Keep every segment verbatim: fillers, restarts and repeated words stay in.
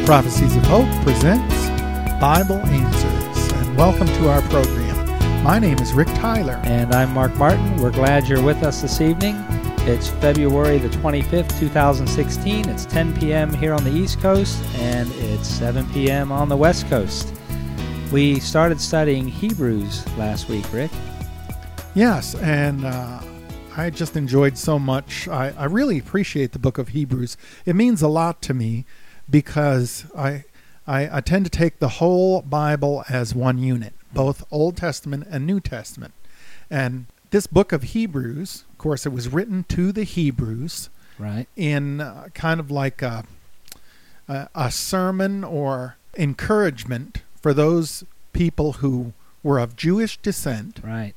Prophecies of Hope presents Bible Answers, and welcome to our program. My name is Rick Tyler. And I'm Mark Martin. We're glad you're with us this evening. It's February the twenty-fifth, two thousand sixteen. It's ten p.m. here on the East Coast, and it's seven p.m. on the West Coast. We started studying Hebrews last week, Rick. Yes, and uh, I just enjoyed so much. I, I really appreciate the book of Hebrews. It means a lot to me because I, I I tend to take the whole Bible as one unit, both Old Testament and New Testament. And this book of Hebrews, of course, it was written to the Hebrews, right? In uh, kind of like a, a, a sermon or encouragement for those people who were of Jewish descent, right?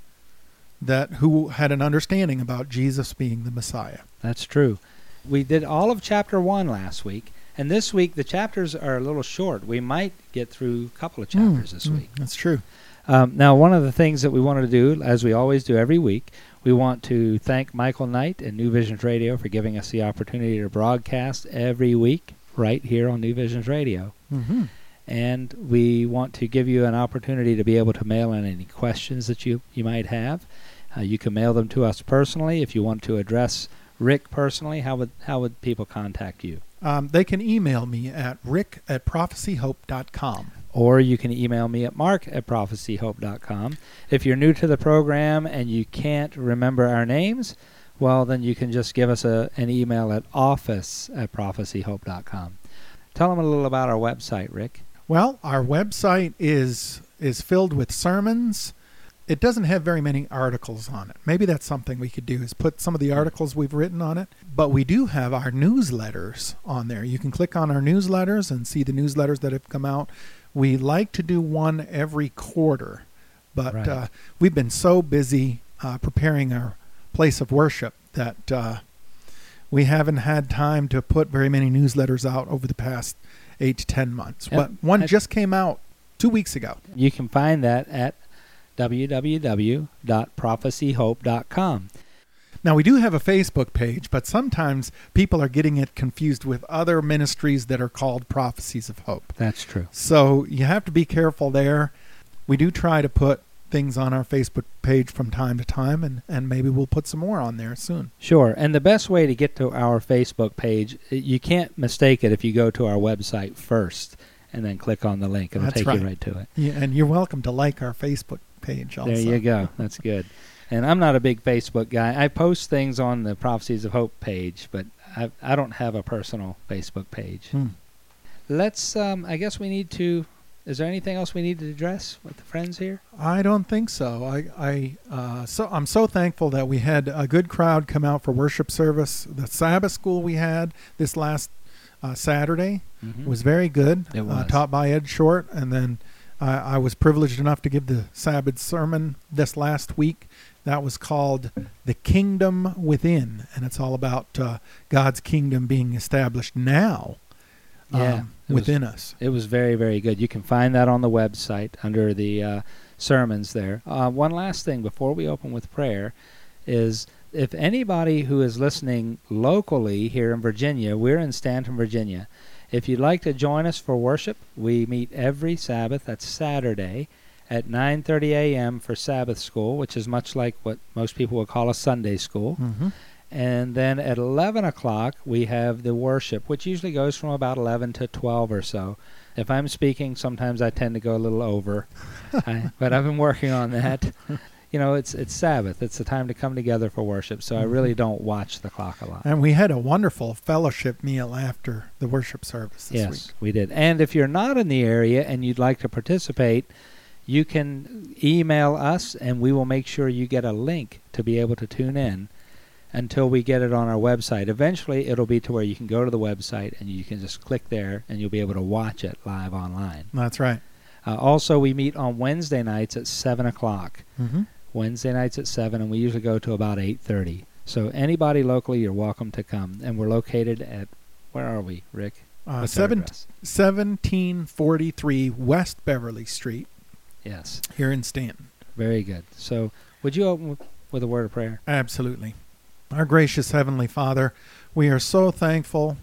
That who had an understanding about Jesus being the Messiah. That's true. We did all of chapter one last week. And this week, the chapters are a little short. We might get through a couple of chapters mm, this week. Mm, that's true. Um, now, one of the things that we wanted to do, as we always do every week, we want to thank Michael Knight and New Visions Radio for giving us the opportunity to broadcast every week right here on New Visions Radio. Mm-hmm. And we want to give you an opportunity to be able to mail in any questions that you, you might have. Uh, you can mail them to us personally. If you want to address Rick personally, how would how would people contact you? Um, they can email me at rick at prophecy hope dot com. Or you can email me at mark at prophecy hope dot com. If you're new to the program and you can't remember our names, well, then you can just give us a, an email at office at prophecy hope dot com. Tell them a little about our website, Rick. Well, our website is is filled with sermons. It doesn't have very many articles on it. Maybe that's something we could do, is put some of the articles we've written on it. But we do have our newsletters on there. You can click on our newsletters and see the newsletters that have come out. We like to do one every quarter, but right. uh, we've been so busy uh, preparing our place of worship that uh, we haven't had time to put very many newsletters out over the past eight to ten months. Yep. But one I, just came out two weeks ago. You can find that at w w w dot prophecy hope dot com. Now, we do have a Facebook page, but sometimes people are getting it confused with other ministries that are called Prophecies of Hope. That's true. So you have to be careful there. We do try to put things on our Facebook page from time to time, and, and maybe we'll put some more on there soon. Sure. And the best way to get to our Facebook page, you can't mistake it if you go to our website first and then click on the link. It'll That's take right. you right to it. Yeah, and you're welcome to like our Facebook page also. There you go. That's good. And I'm not a big Facebook guy. I post things on the Prophecies of Hope page, but I, I don't have a personal Facebook page. Hmm. Let's, um, I guess we need to, is there anything else we need to address with the friends here? I don't think so. I, I, uh, so I'm so thankful that we had a good crowd come out for worship service. The Sabbath school we had this last uh, Saturday Mm-hmm. was very good. It was. Uh, taught by Ed Short, and then uh, I was privileged enough to give the Sabbath sermon this last week. That was called The Kingdom Within, and it's all about uh, God's kingdom being established now um, yeah, within was, us. It was very, very good. You can find that on the website under the uh, sermons there. Uh, one last thing before we open with prayer is if anybody who is listening locally here in Virginia, we're in Stanton, Virginia. If you'd like to join us for worship, we meet every Sabbath, that's Saturday, at nine thirty a.m. for Sabbath school, which is much like what most people would call a Sunday school. Mm-hmm. And then at eleven o'clock, we have the worship, which usually goes from about eleven to twelve or so. If I'm speaking, sometimes I tend to go a little over, I, but I've been working on that. You know, it's it's Sabbath. It's the time to come together for worship, so I really don't watch the clock a lot. And we had a wonderful fellowship meal after the worship service this yes, week. we did. And if you're not in the area and you'd like to participate, you can email us, and we will make sure you get a link to be able to tune in until we get it on our website. Eventually, it'll be to where you can go to the website, and you can just click there, and you'll be able to watch it live online. That's right. Uh, also, we meet on Wednesday nights at seven o'clock. Mm-hmm. Wednesday nights at seven, and we usually go to about eight thirty. So anybody locally, you're welcome to come. And we're located at, where are we, Rick? Uh, seven, seventeen forty-three West Beverly Street. Yes. Here in Stanton. Very good. So would you open with, with a word of prayer? Absolutely. Our gracious Heavenly Father, we are so thankful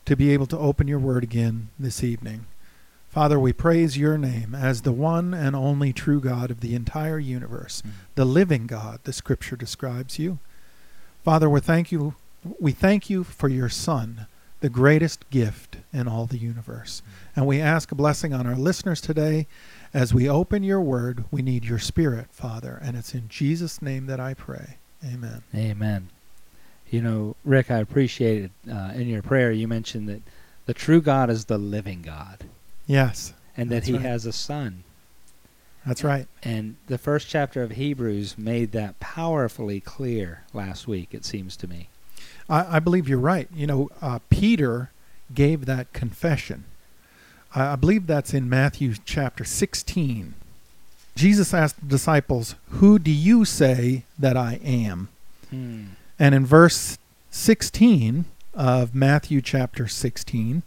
to be able to open your word again this evening. Father, we praise your name as the one and only true God of the entire universe, mm. the living God, the Scripture describes you. Father, we thank you, we thank you for your Son, the greatest gift in all the universe. Mm. And we ask a blessing on our listeners today. As we open your word, we need your Spirit, Father, and it's in Jesus' name that I pray. Amen. Amen. You know, Rick, I appreciated uh, in your prayer you mentioned that the true God is the living God. Yes. And that he right. has a son. That's right. And the first chapter of Hebrews made that powerfully clear last week, it seems to me. I, I believe you're right. You know, uh, Peter gave that confession. I, I believe that's in Matthew chapter sixteen. Jesus asked the disciples, "Who do you say that I am?" Hmm. And in verse sixteen of Matthew chapter sixteen,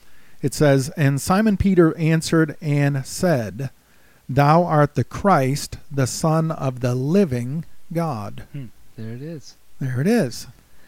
it says, "And Simon Peter answered and said, Thou art the Christ, the Son of the living God." Hmm. There it is. There it is.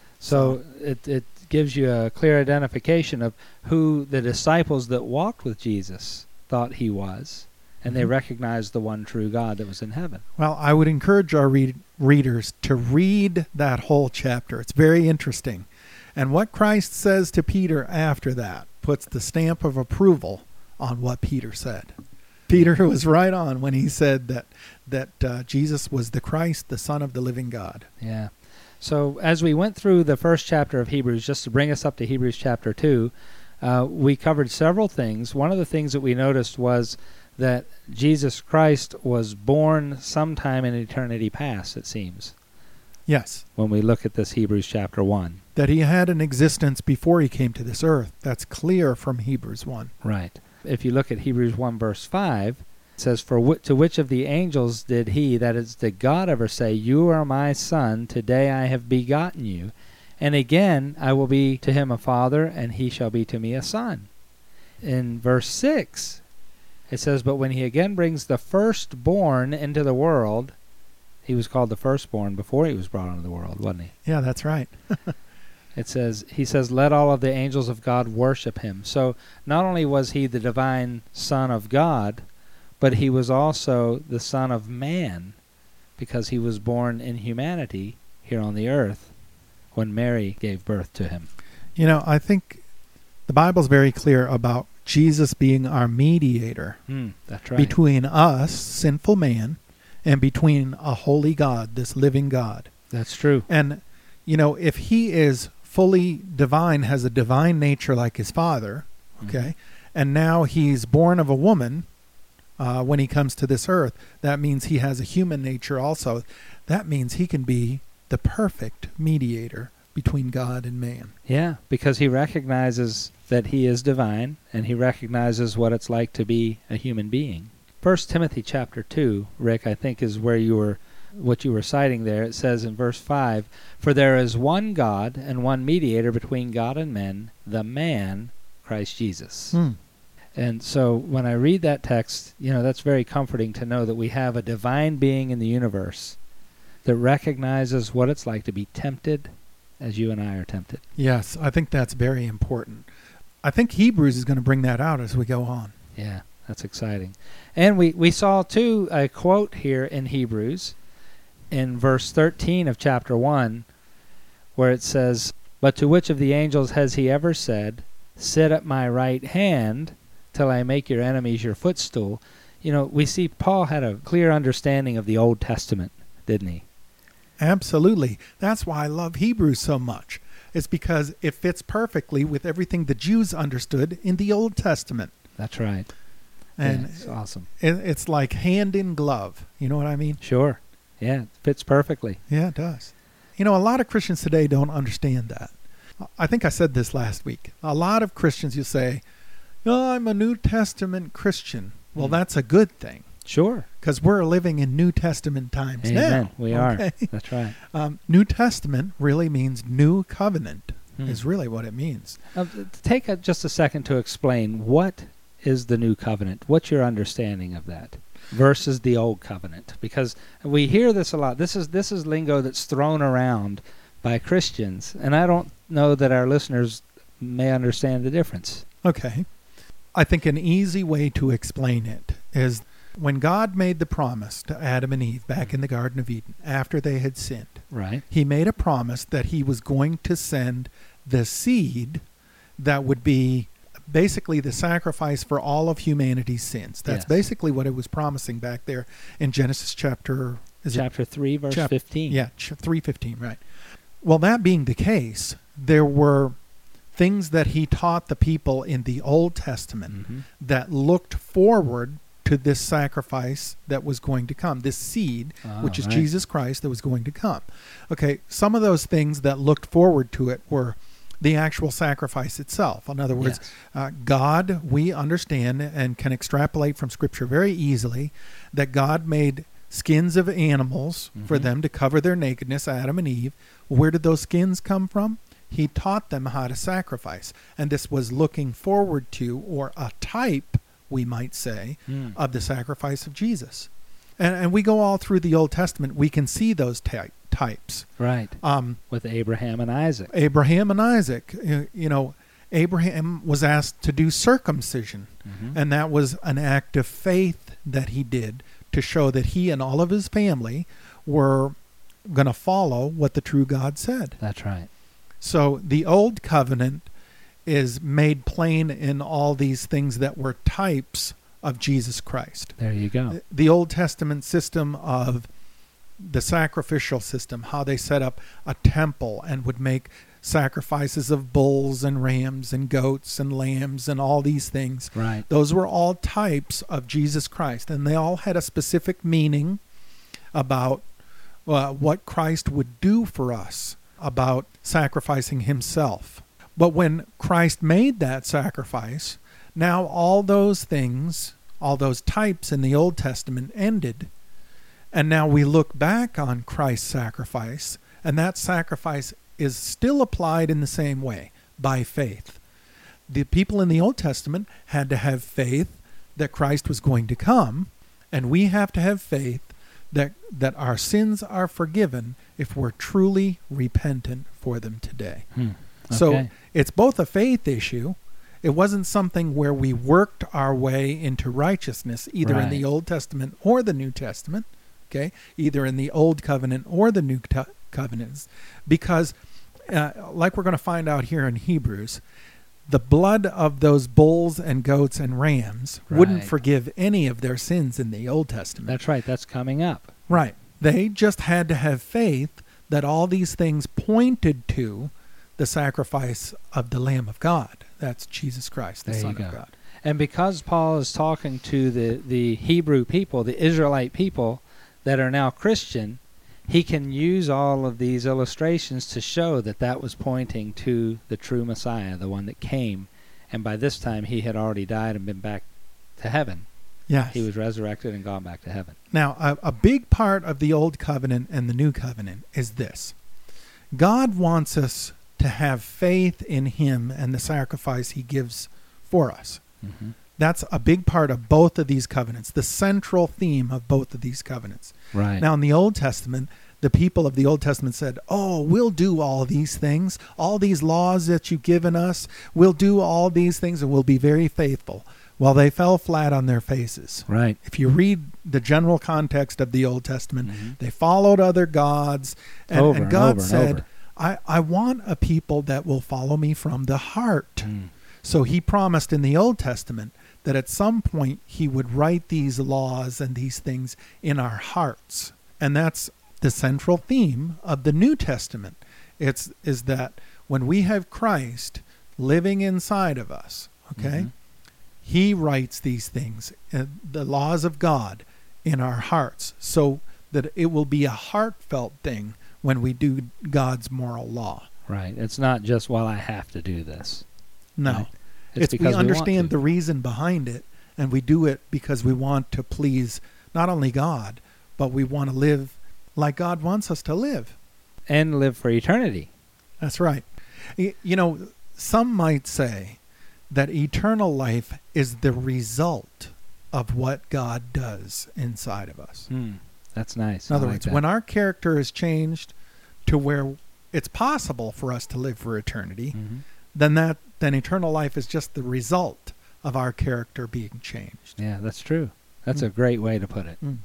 So, so it, it gives you a clear identification of who the disciples that walked with Jesus thought he was, and mm-hmm. they recognized the one true God that was in heaven. Well, I would encourage our read, readers to read that whole chapter. It's very interesting. And what Christ says to Peter after that puts the stamp of approval on what Peter said. Peter was right on when he said that that uh, Jesus was the Christ, the Son of the living God. Yeah. So as we went through the first chapter of Hebrews, just to bring us up to Hebrews chapter two, uh, we covered several things. One of the things that we noticed was that Jesus Christ was born sometime in eternity past, it seems. Yes. When we look at this Hebrews chapter one. That he had an existence before he came to this earth. That's clear from Hebrews one. Right. If you look at Hebrews one verse five, it says, "For wh- to which of the angels did he, that is, did God ever say, You are my son, today I have begotten you? And again, I will be to him a father, and he shall be to me a son." In verse six, it says, "But when he again brings the firstborn into the world," he was called the firstborn before he was brought into the world, wasn't he? Yeah, that's right. It says, he says, "Let all of the angels of God worship him." So not only was he the divine Son of God, but he was also the Son of Man, because he was born in humanity here on the earth when Mary gave birth to him. You know, I think the Bible's very clear about Jesus being our mediator Mm, that's right. between us, sinful man, and between a holy God, this living God. That's true. And, you know, if he is fully divine, has a divine nature like his Father, okay, mm-hmm. and now he's born of a woman uh, when he comes to this earth, that means he has a human nature also. That means he can be the perfect mediator between God and man. Yeah, because he recognizes that he is divine, and he recognizes what it's like to be a human being. First Timothy chapter two, Rick, I think is where you were, what you were citing there. It says in verse five, "For there is one God and one mediator between God and men, the man, Christ Jesus." Hmm. And so when I read that text, you know, that's very comforting to know that we have a divine being in the universe that recognizes what it's like to be tempted as you and I are tempted. Yes, I think that's very important. I think Hebrews is going to bring that out as we go on. Yeah, that's exciting. And we, we saw, too, a quote here in Hebrews in verse thirteen of chapter one, where it says, "But to which of the angels has he ever said, Sit at my right hand till I make your enemies your footstool?" You know, we see Paul had a clear understanding of the Old Testament, didn't he? Absolutely. That's why I love Hebrews so much. It's because it fits perfectly with everything the Jews understood in the Old Testament. That's right. And yeah, it's awesome. It, it's like hand in glove. You know what I mean? Sure. Yeah, it fits perfectly. Yeah, it does. You know, a lot of Christians today don't understand that. I think I said this last week. A lot of Christians, you say, "Oh, I'm a New Testament Christian." Well, mm. that's a good thing. Sure. Because we're living in New Testament times Amen. now. We okay? are. That's right. Um, New Testament really means new covenant, hmm. is really what it means. Uh, take a, just a second to explain what is the new covenant. What's your understanding of that versus the old covenant? Because we hear this a lot. This is this is lingo that's thrown around by Christians, and I don't know that our listeners may understand the difference. Okay. I think an easy way to explain it is when God made the promise to Adam and Eve back in the Garden of Eden after they had sinned, Right. he made a promise that he was going to send the seed that would be basically the sacrifice for all of humanity's sins. That's Yes. basically what it was promising back there in Genesis chapter is it Chapter three, verse Chap- fifteen. Yeah, three fifteen, right. Well, that being the case, there were things that he taught the people in the Old Testament Mhm. that looked forward to this sacrifice that was going to come, this seed, Ah, which is right. Jesus Christ, that was going to come. Okay, some of those things that looked forward to it were the actual sacrifice itself. In other words, Yes. uh, God, we understand and can extrapolate from Scripture very easily that God made skins of animals for Mhm. them to cover their nakedness, Adam and Eve. Where did those skins come from? He taught them how to sacrifice. And this was looking forward to, or a type, we might say, Mm. of the sacrifice of Jesus. And, and we go all through the Old Testament, we can see those ty- types. Right. Um, With Abraham and Isaac. Abraham and Isaac, you you know, Abraham was asked to do circumcision, Mhm. and that was an act of faith that he did to show that he and all of his family were going to follow what the true God said. That's right. So the Old Covenant is made plain in all these things that were types of Jesus Christ. There you go. The Old Testament system of the sacrificial system, how they set up a temple and would make sacrifices of bulls and rams and goats and lambs and all these things. Right. Those were all types of Jesus Christ, and they all had a specific meaning about uh, what Christ would do for us, about sacrificing himself. But when Christ made that sacrifice, now all those things, all those types in the Old Testament ended. And now we look back on Christ's sacrifice, and that sacrifice is still applied in the same way, by faith. The people in the Old Testament had to have faith that Christ was going to come, and we have to have faith that, that our sins are forgiven if we're truly repentant for them today. Hmm. So Okay. it's both a faith issue. It wasn't something where we worked our way into righteousness, either in the Right. Old Testament or the New Testament, okay? Either in the Old Covenant or the New t- Covenants. Because, uh, like we're going to find out here in Hebrews, the blood of those bulls and goats and rams wouldn't Right. forgive any of their sins in the Old Testament. That's right. That's coming up. Right. They just had to have faith that all these things pointed to the sacrifice of the Lamb of God. That's Jesus Christ, the There you Son go. of God. And because Paul is talking to the, the Hebrew people, the Israelite people that are now Christian, he can use all of these illustrations to show that that was pointing to the true Messiah, the one that came. And by this time, he had already died and been back to heaven. Yes. He was resurrected and gone back to heaven. Now, a, a big part of the Old Covenant and the New Covenant is this. God wants us to have faith in him and the sacrifice he gives for us. Mm-hmm. That's a big part of both of these covenants, the central theme of both of these covenants. Right. Now, in the Old Testament, the people of the Old Testament said, oh, we'll do all these things, all these laws that you've given us, we'll do all these things and we'll be very faithful. Well, they fell flat on their faces. right. If you read the general context of the Old Testament, Mhm. they followed other gods, and, Over and and God over and said, over. I, I want a people that will follow me from the heart. Mm. So he promised in the Old Testament that at some point he would write these laws and these things in our hearts. And that's the central theme of the New Testament. It's is that when we have Christ living inside of us, okay, Mhm. he writes these things, uh, the laws of God, in our hearts, so that it will be a heartfelt thing when we do God's moral law. Right. It's not just, well, I have to do this. No. Right. It's, we because understand want the to. reason behind it, and we do it because we want to please not only God, but we want to live like God wants us to live. And live for eternity. That's right. Y- You know, some might say that eternal life is the result of what God does inside of us. Mm. That's nice. In other I like words, that. when our character is changed to where it's possible for us to live for eternity, Mhm. then that then eternal life is just the result of our character being changed. Yeah, that's true. That's Mm. a great way to put it. Mm.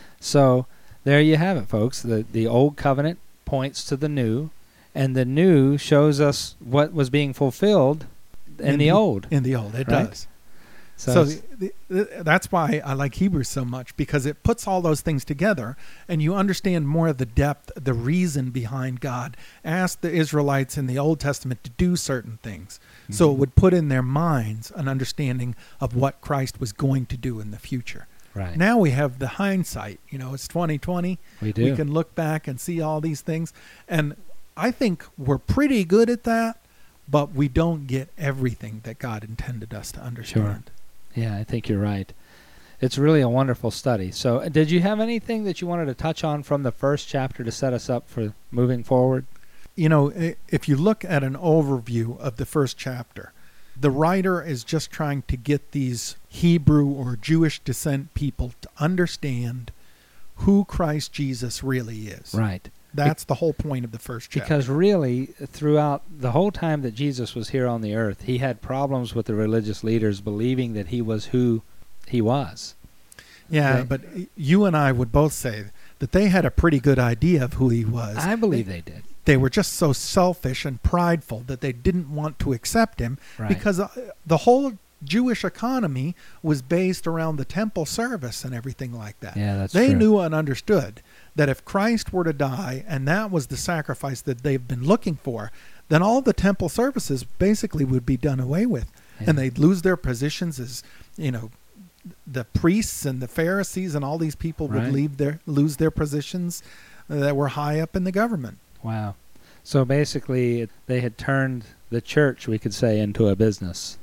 So there you have it, folks. The the old covenant points to the new, and the new shows us what was being fulfilled in, In the, the- old. In the old, it Right? does. So, So it's- the, the, that's why I like Hebrews so much, because it puts all those things together and you understand more of the depth, the reason behind God asked the Israelites in the Old Testament to do certain things. So it Mhm. would put in their minds an understanding of what Christ was going to do in the future. right. Now we have the hindsight. You know, it's twenty twenty. we do. We can look back and see all these things. And I think we're pretty good at that, but we don't get everything that God intended us to understand. Yeah, I think you're right. It's really a wonderful study. So uh, did you have anything that you wanted to touch on from the first chapter to set us up for moving forward? You know, i- if you look at an overview of the first chapter, the writer is just trying to get these Hebrew or Jewish descent people to understand who Christ Jesus really is. Right. That's the whole point of the first chapter. Because really, throughout the whole time that Jesus was here on the earth, he had problems with the religious leaders believing that he was who he was. yeah, they- but you and I would both say that they had a pretty good idea of who he was. I believe they did. They were just so selfish and prideful that they didn't want to accept him Right. because uh, the whole Jewish economy was based around the temple service and everything like that. Yeah, that's they true. knew and understood that if Christ were to die and that was the sacrifice that they've been looking for, then all the temple services basically would be done away with. Yeah. And they'd lose their positions as, you know, the priests and the Pharisees and all these people would Right. leave their lose their positions that were high up in the government. Wow. So basically, it- they had turned the church, we could say, into a business.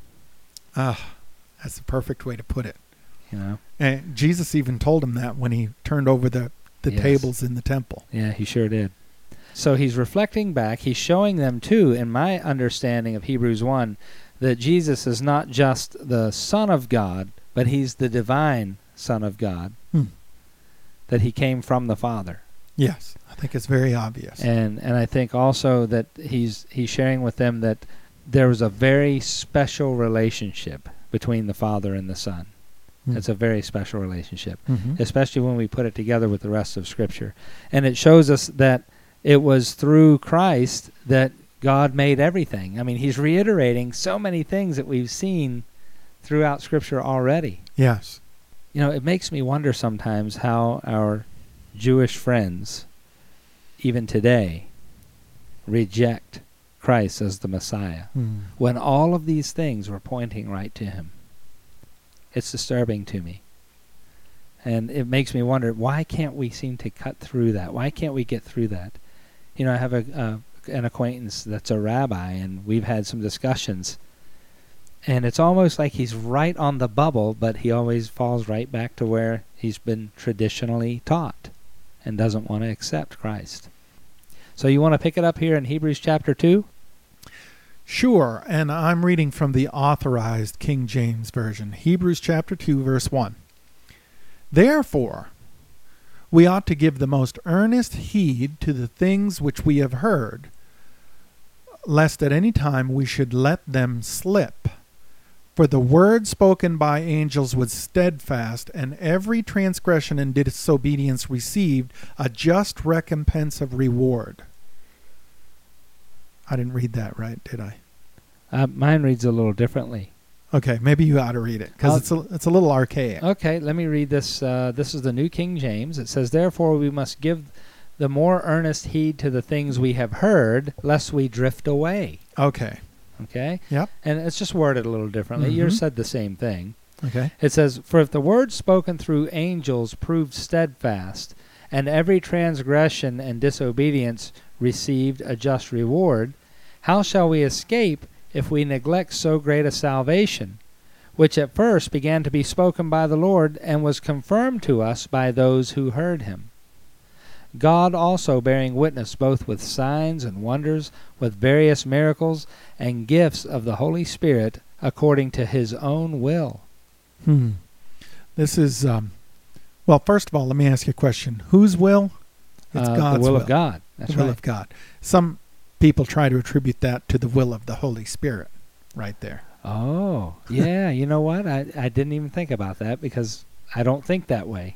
Ah, that's the perfect way to put it. You know? And Jesus even told him that when he turned over the, the Yes. tables in the temple. Yeah, he sure did. So he's reflecting back. He's showing them, too, in my understanding of Hebrews one, that Jesus is not just the Son of God, but he's the divine Son of God, Hmm. that he came from the Father. Yes, I think it's very obvious. And and I think also that he's he's sharing with them that there was a very special relationship between the Father and the Son. Hmm. It's a very special relationship, Mhm. especially when we put it together with the rest of Scripture. And it shows us that it was through Christ that God made everything. I mean, he's reiterating so many things that we've seen throughout Scripture already. Yes. You know, it makes me wonder sometimes how our Jewish friends, even today, reject Christ as the Messiah, Hmm. when all of these things were pointing right to him. It's disturbing to me. And it makes me wonder, why can't we seem to cut through that? Why can't we get through that? You know, I have a, uh, an acquaintance that's a rabbi, and we've had some discussions. And it's almost like he's right on the bubble, but he always falls right back to where he's been traditionally taught and doesn't want to accept Christ. So you want to pick it up here in Hebrews chapter two? Sure, and I'm reading from the Authorized King James Version, Hebrews chapter two, verse one. Therefore, we ought to give the most earnest heed to the things which we have heard, lest at any time we should let them slip. For the word spoken by angels was steadfast, and every transgression and disobedience received a just recompense of reward. I didn't read that right, did I? Uh, mine reads a little differently. Okay, maybe you ought to read it because I'll- it's a it's a little archaic. Okay, let me read this. Uh, this is the New King James. It says, "Therefore we must give the more earnest heed to the things we have heard, lest we drift away." Okay. Okay? Yep. And it's just worded a little differently. Yours Mhm. said the same thing. Okay. It says, "For if the word spoken through angels proved steadfast, and every transgression and disobedience received a just reward, how shall we escape if we neglect so great a salvation, which at first began to be spoken by the Lord, and was confirmed to us by those who heard him? God also bearing witness both with signs and wonders, with various miracles and gifts of the Holy Spirit, according to his own will." Hmm. This is um, well. First of all, let me ask you a question. Whose will? It's Uh, God's the will, of God. That's the will right. of God. Some people try to attribute that to the will of the Holy Spirit right there. Oh, yeah. You know what? I, I didn't even think about that because I don't think that way.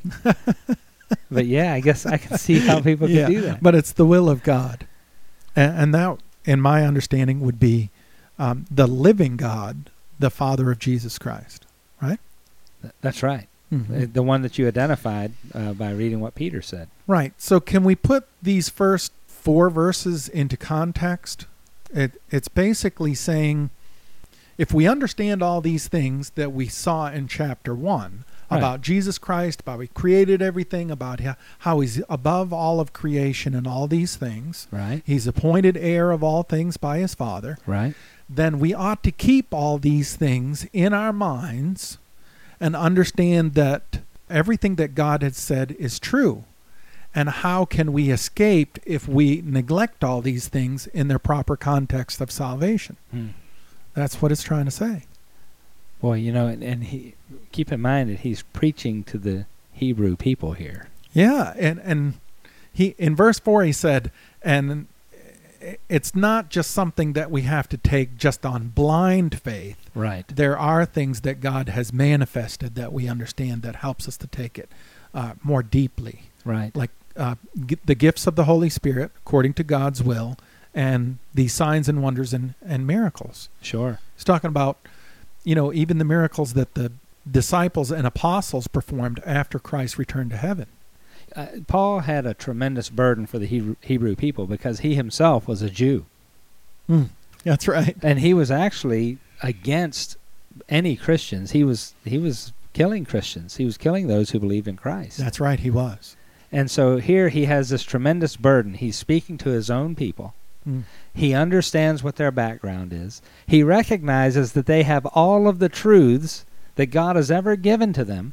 But yeah, I guess I can see how people yeah, can do that. But it's the will of God. And, and that, in my understanding, would be um, the living God, the Father of Jesus Christ, right? Th- That's right. Mm-hmm. Uh, The one that you identified uh, by reading what Peter said. Right. So can we put these first four verses into context? It, it's basically saying, if we understand all these things that we saw in chapter one, Right. about Jesus Christ, about he created everything, about how, how he's above all of creation and all these things, Right. he's appointed heir of all things by his Father, Right. then we ought to keep all these things in our minds and understand that everything that God has said is true. And how can we escape if we neglect all these things in their proper context of salvation? Hmm. That's what it's trying to say. Boy, you know, and, and he keep in mind that he's preaching to the Hebrew people here. Yeah, and and he in verse four he said, and it's not just something that we have to take just on blind faith. Right. There are things that God has manifested that we understand that helps us to take it uh, more deeply. Right. Like uh, g- the gifts of the Holy Spirit according to God's will, and the signs and wonders and, and miracles. Sure. He's talking about, you know, even the miracles that the disciples and apostles performed after Christ returned to heaven. Uh, Paul had a tremendous burden for the Hebrew, Hebrew people because he himself was a Jew. Mm, that's right. And he was actually against any Christians. He was he was killing Christians. He was killing those who believed in Christ. That's right, he was. And so here he has this tremendous burden. He's speaking to his own people. Mm. He understands what their background is. He recognizes that they have all of the truths that God has ever given to them,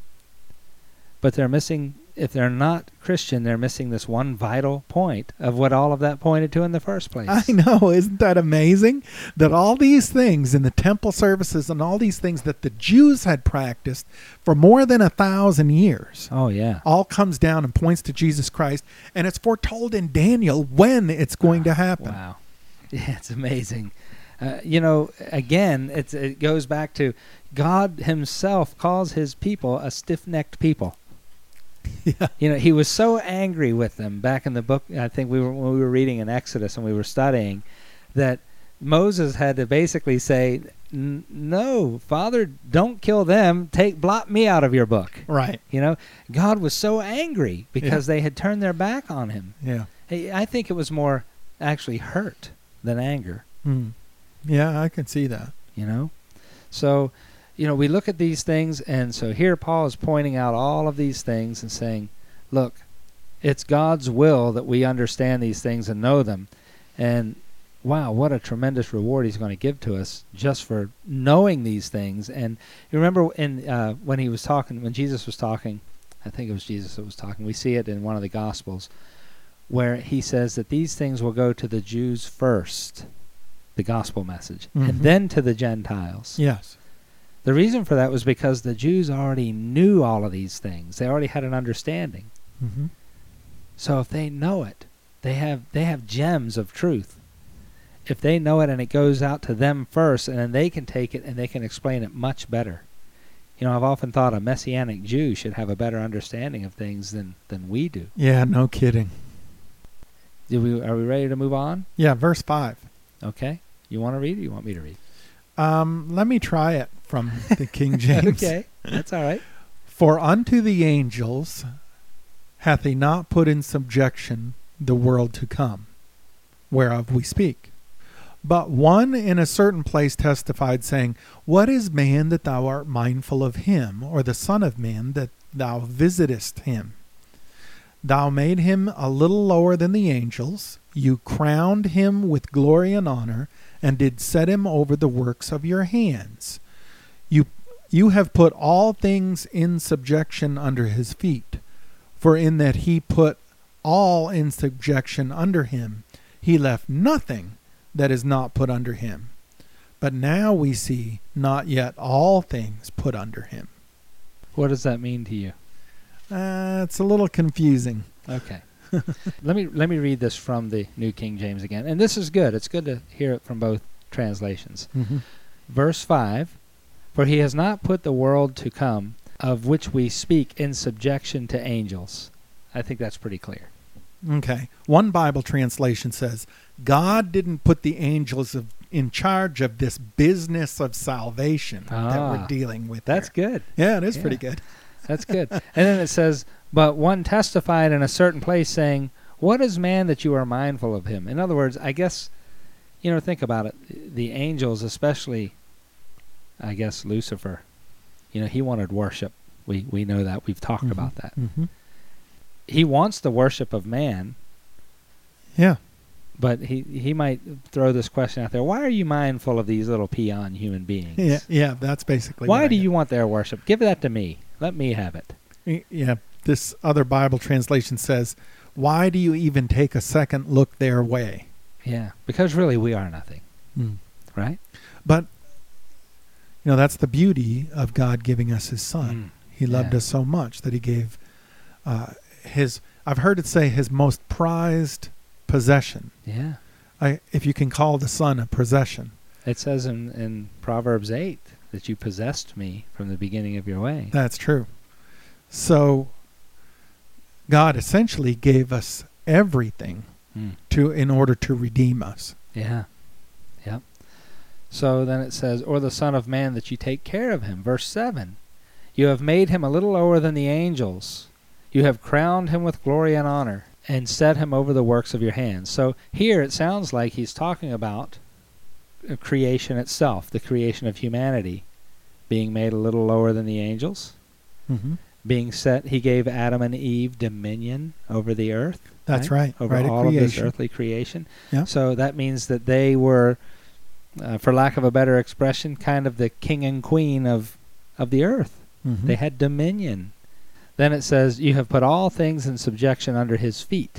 but they're missing, if they're not Christian, they're missing this one vital point of what all of that pointed to in the first place. I know, isn't that amazing? That all these things in the temple services and all these things that the Jews had practiced for more than a thousand years Oh, yeah. all comes down and points to Jesus Christ, and it's foretold in Daniel when it's going to happen. Wow. Yeah, it's amazing. Uh, you know, again, it's, it goes back to God himself calls his people a stiff-necked people. Yeah. You know, he was so angry with them back in the book. I think we were when we were reading in Exodus and we were studying that Moses had to basically say, "No, Father, don't kill them. Take blot me out of your book." Right. You know, God was so angry because Yeah. they had turned their back on him. Yeah. Hey, I think it was more actually hurt than anger. Mm. Yeah, I can see that. You know, so. You know, we look at these things, and so here Paul is pointing out all of these things and saying, look, it's God's will that we understand these things and know them. And wow, what a tremendous reward he's going to give to us just for knowing these things. And you remember in uh, when he was talking, when Jesus was talking, I think it was Jesus that was talking, we see it in one of the Gospels, where he says that these things will go to the Jews first, the gospel message, Mhm. and then to the Gentiles. Yes. The reason for that was because the Jews already knew all of these things. They already had an understanding. Mm-hmm. So if they know it, they have they have gems of truth. If they know it and it goes out to them first, and then they can take it and they can explain it much better. You know, I've often thought a Messianic Jew should have a better understanding of things than, than we do. Yeah, no kidding. Do we, are we ready to move on? Yeah, verse five. Okay. You want to read or you want me to read? Um, let me try it from the King James. Okay, that's all right. For unto the angels hath he not put in subjection the world to come, whereof we speak. But one in a certain place testified, saying, What is man that thou art mindful of him, or the son of man that thou visitest him? Thou made him a little lower than the angels. You crowned him with glory and honor, and did set him over the works of your hands. You you have put all things in subjection under his feet. For in that he put all in subjection under him, he left nothing that is not put under him. But now we see not yet all things put under him. What does that mean to you? Uh, it's a little confusing. Okay. let me let me read this from the New King James again. And this is good. It's good to hear it from both translations. Mm-hmm. Verse five, for he has not put the world to come, of which we speak, in subjection to angels. I think that's pretty clear. Okay. One Bible translation says, God didn't put the angels of, in charge of this business of salvation Ah, that we're dealing with. That's here. good. Yeah, it is Yeah. pretty good. That's good. And then it says, but one testified in a certain place, saying, what is man that you are mindful of him? In other words, I guess, you know, think about it. The angels, especially, I guess, Lucifer, you know, he wanted worship. We we know that. We've talked Mhm. about that. Mm-hmm. He wants the worship of man, Yeah. but he, he might throw this question out there. Why are you mindful of these little peon human beings? Yeah, yeah, that's basically Why what I do get. you want their worship? Give that to me. Let me have it. Y- Yeah, this other Bible translation says, why do you even take a second look their way? Yeah, because really we are nothing, Mm. right? But, you know, that's the beauty of God giving us his son. Mm. He loved Yeah. us so much that he gave uh, his, I've heard it say, his most prized possession. Yeah. I, if you can call the son a possession. It says in, in Proverbs eight that you possessed me from the beginning of your way. That's true. So God essentially gave us everything Mm. to in order to redeem us. Yeah. Yep. So then it says, or the Son of Man, that you take care of him. Verse seven. You have made him a little lower than the angels. You have crowned him with glory and honor, and set him over the works of your hands. So here it sounds like he's talking about uh, creation itself, the creation of humanity, being made a little lower than the angels, Mm-hmm. being set. He gave Adam and Eve dominion over the earth. That's right. Over right, at all of this creation. earthly creation. Yeah. So that means that they were, uh, for lack of a better expression, kind of the king and queen of, of the earth. Mhm. They had dominion. Then it says, you have put all things in subjection under his feet.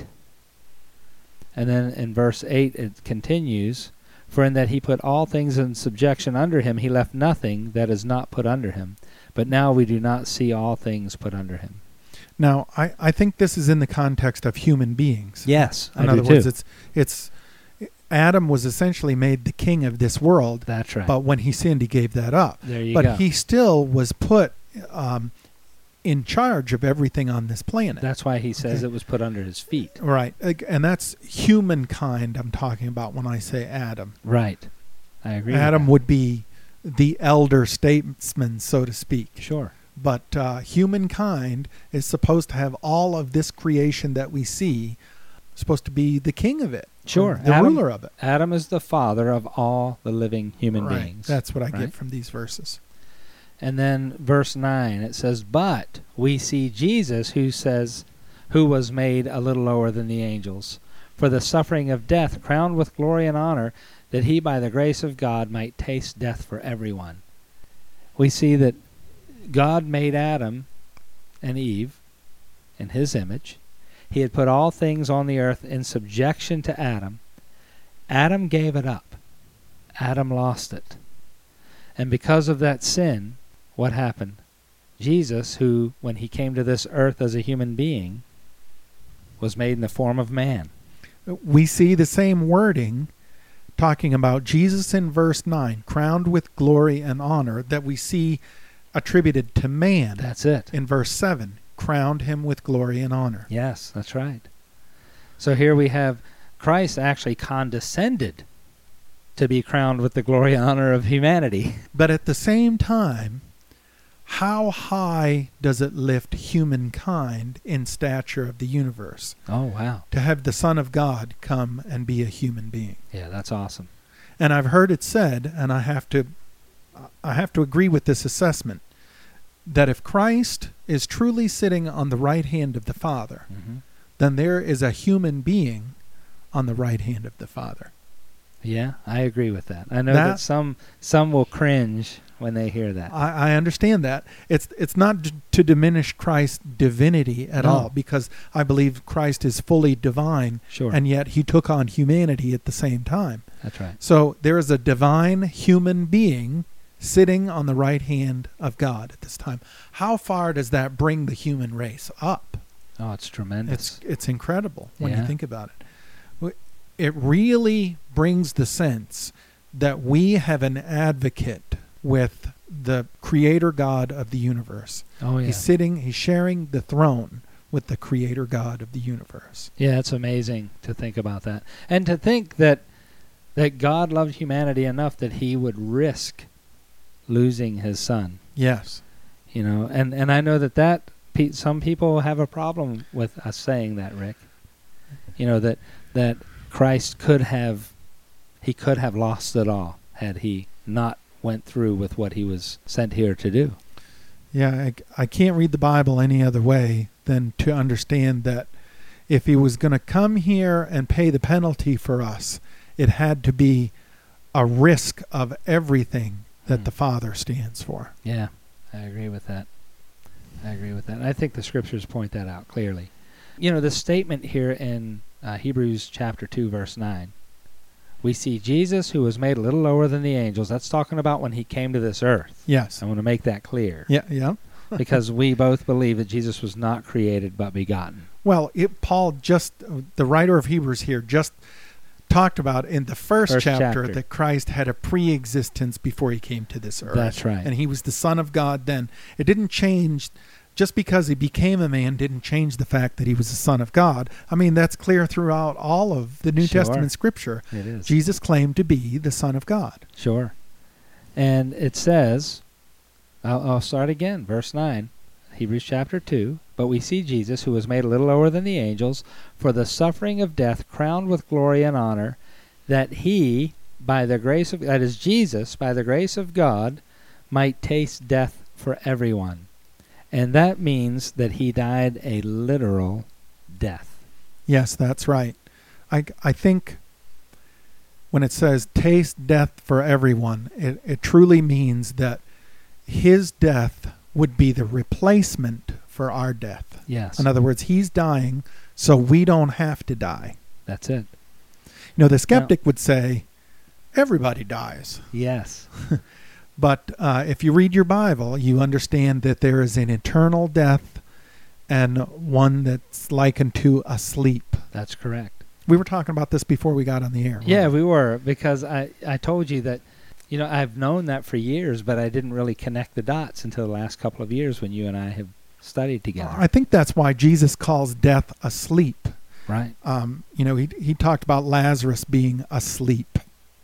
And then in verse eight it continues, for in that he put all things in subjection under him, he left nothing that is not put under him. But now we do not see all things put under him. Now, I, I think this is in the context of human beings. Yes, In I other do words, too. it's it's Adam was essentially made the king of this world, That's right. but when he sinned, he gave that up. There you but go. he still was put um, in charge of everything on this planet. That's why he says Okay. it was put under his feet. Right, Ag- and that's humankind I'm talking about when I say Adam. Right. I agree. with Adam that. would be the elder statesman, so to speak. Sure. But uh, humankind is supposed to have all of this creation that we see, supposed to be the king of it. or Sure. The Adam- ruler of it. Adam is the father of all the living human Right. beings. That's what I right? get from these verses. And then verse nine, it says, but we see Jesus, who says, who was made a little lower than the angels, for the suffering of death, crowned with glory and honor, that he by the grace of God might taste death for everyone. We see that God made Adam and Eve in his image. He had put all things on the earth in subjection to Adam. Adam gave it up. Adam lost it. And because of that sin, what happened? Jesus, who, when he came to this earth as a human being, was made in the form of man. We see the same wording talking about Jesus in verse nine, crowned with glory and honor, that we see attributed to man That's it. in verse seven, crowned him with glory and honor. Yes, that's right. So here we have Christ actually condescended to be crowned with the glory and honor of humanity. But at the same time, how high does it lift humankind in stature of the universe? Oh, wow. To have the Son of God come and be a human being. Yeah, that's awesome. And I've heard it said, and I have to I have to agree with this assessment, that if Christ is truly sitting on the right hand of the Father, hmm then there is a human being on the right hand of the Father. Yeah, I agree with that. I know That- that some some will cringe when they hear that. I, I understand that. It's it's not d- to diminish Christ's divinity at No. all, because I believe Christ is fully divine, Sure. and yet he took on humanity at the same time. That's right. So there is a divine human being sitting on the right hand of God at this time. How far does that bring the human race up? Oh, it's tremendous. It's it's incredible when Yeah. you think about it. W- It really brings the sense that we have an advocate with the Creator God of the universe. oh, yeah. He's sitting, he's sharing the throne with the Creator God of the universe. Yeah, it's amazing to think about that. And to think that that God loved humanity enough that he would risk losing his son. Yes. You know, and, and I know that that pe- some people have a problem with us saying that, Rick. You know, that that Christ could have, he could have lost it all had he not went through with what he was sent here to do. Yeah, I, I can't read the Bible any other way than to understand that if he was going to come here and pay the penalty for us, it had to be a risk of everything that Mm. the Father stands for. Yeah, I agree with that. I agree with that. And I think the scriptures point that out clearly. You know, the statement here in uh, Hebrews chapter two, verse nine, we see Jesus who was made a little lower than the angels. That's talking about when he came to this earth. Yes. I want to make that clear. Yeah, yeah. Because we both believe that Jesus was not created but begotten. Well, it, Paul just, the writer of Hebrews here, just talked about in the first, First chapter, chapter. that Christ had a pre-existence before he came to this earth. That's right. And he was the Son of God then. It didn't change, just because he became a man didn't change the fact that he was the Son of God. I mean, that's clear throughout all of the New Sure. Testament scripture. It is. Jesus claimed to be the Son of God. Sure. And it says, I'll, I'll start again, verse nine, Hebrews chapter two. But we see Jesus, who was made a little lower than the angels, for the suffering of death, crowned with glory and honor, that he, by the grace of, that is Jesus, by the grace of God, might taste death for everyone. And that means that he died a literal death. Yes, that's right. I, I think when it says taste death for everyone, it, it truly means that his death would be the replacement for our death. Yes, In other words, he's dying so we don't have to die. that's it. You know, the skeptic would say, everybody dies. Yes, But uh, if you read your Bible, you understand that there is an eternal death and one that's likened to a sleep. that's correct. We were talking about this before we got on the air. Yeah, weren't we were, because I, I told you that, you know, I've known that for years, but I didn't really connect the dots until the last couple of years when you and I have studied together. I think that's why Jesus calls death asleep. Right. Um, you know, he he talked about Lazarus being asleep.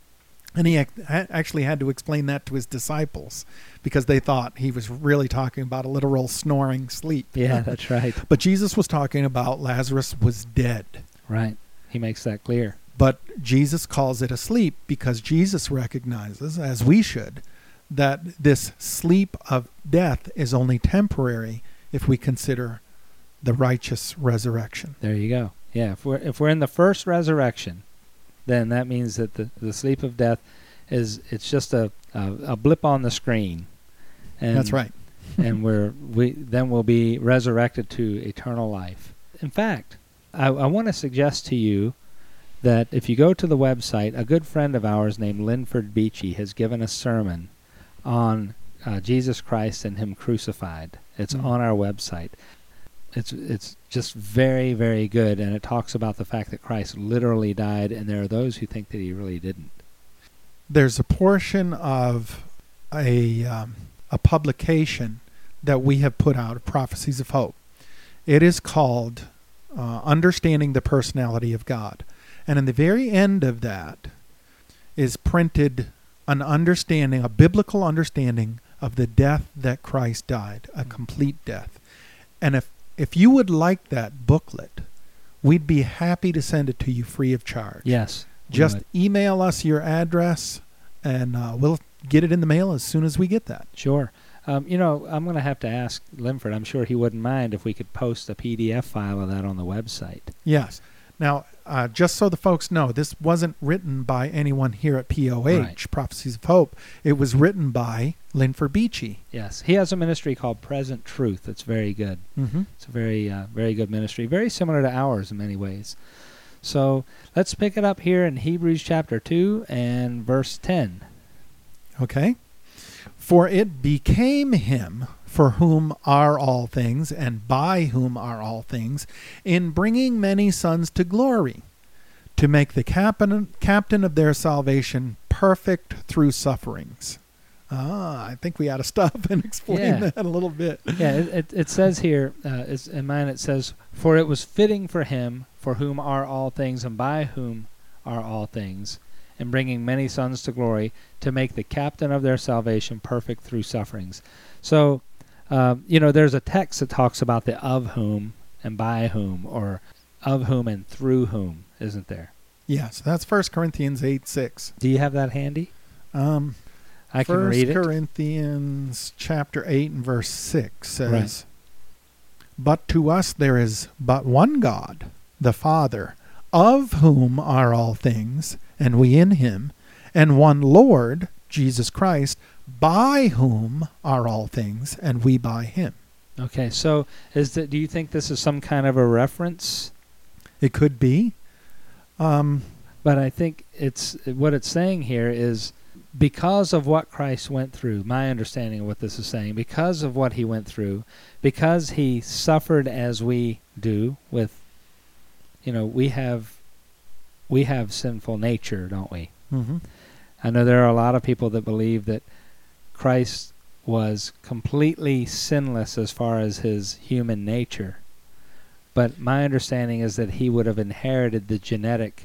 And he ac- ha- actually had to explain that to his disciples because they thought he was really talking about a literal snoring sleep. Yeah, that's right. But Jesus was talking about Lazarus was dead. Right. He makes that clear. But Jesus calls it a sleep because Jesus recognizes, as we should, that this sleep of death is only temporary if we consider the righteous resurrection. There you go. Yeah, if we're if we're in the first resurrection, then that means that the, the sleep of death is it's just a, a, a blip on the screen. And, That's right. and we're we then we'll be resurrected to eternal life. In fact, I, I want to suggest to you that if you go to the website, a good friend of ours named Linford Beachy has given a sermon on uh, Jesus Christ and Him crucified. It's Mm. on our website. It's it's just very, very good, and it talks about the fact that Christ literally died, and there are those who think that He really didn't. There's a portion of a um, a publication that we have put out, Prophecies of Hope. It is called uh, Understanding the Personality of God. And in the very end of that is printed an understanding, a biblical understanding of the death that Christ died, a complete death. And if, if you would like that booklet, we'd be happy to send it to you free of charge. Yes. we Just would. email us your address, and uh, we'll get it in the mail as soon as we get that. Sure. Um, you know, I'm going to have to ask Linford. I'm sure he wouldn't mind if we could post a P D F file of that on the website. Yes. Now, uh, just so the folks know, this wasn't written by anyone here at P O H, Right. Prophecies of Hope. It was written by Linford Beachy. Yes. He has a ministry called Present Truth. It's very good. Mm-hmm. It's a very, uh, very good ministry. Very similar to ours in many ways. So let's pick it up here in Hebrews chapter two and verse ten. Okay. For it became him, for whom are all things, and by whom are all things, in bringing many sons to glory, to make the captain, captain of their salvation perfect through sufferings. Ah, I think we ought to stop and explain Yeah. that a little bit. Yeah, it, it, it says here, uh, it's, in mine it says, for it was fitting for him, for whom are all things, and by whom are all things, in bringing many sons to glory, to make the captain of their salvation perfect through sufferings. So, um, you know, there's a text that talks about the of whom and by whom, or of whom and through whom, isn't there? Yes, that's First Corinthians eight six. Do you have that handy? Um, I can read it. First Corinthians chapter eight and verse six says, Right. But to us there is but one God, the Father, of whom are all things, and we in him, and one Lord, Jesus Christ, by whom are all things, and we by him. Okay, so is that? Do you think this is some kind of a reference? It could be. Um, But I think it's what it's saying here is because of what Christ went through, my understanding of what this is saying, because of what he went through, because he suffered as we do with, you know, we have we have sinful nature, don't we? mhm. I know there are a lot of people that believe that Christ was completely sinless as far as his human nature. But my understanding is that he would have inherited the genetic